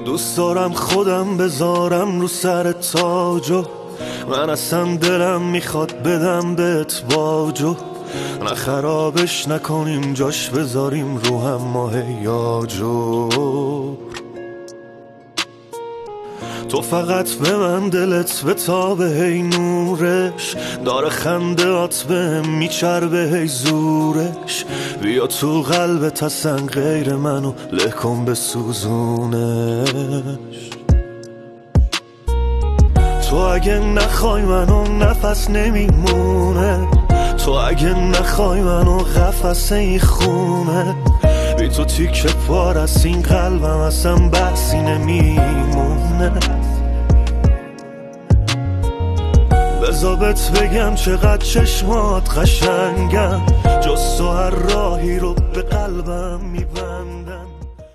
دوست دارم خودم بذارم رو سر تاجو، من اصلا دلم میخواد بدم بهت باجو، نه خرابش نکنیم جاش بذاریم رو هم ماه یاجو. تو فقط به من دلت به تابه هی نورش، داره خندهات بهم میچربه هی زورش، بیا تو قلبت اصلا غیر منو له کن بسوزونش. تو اگه نخوای منو نفس نمیمونه، تو اگه نخوای منو قفس این خونه، بی تو تیکه پار از این قلبم اصلا بحثی نمیمونه. بذار بهت بگم چقدر چشمات قشنگم، جز تو هر راهی رو به قلبم میبند.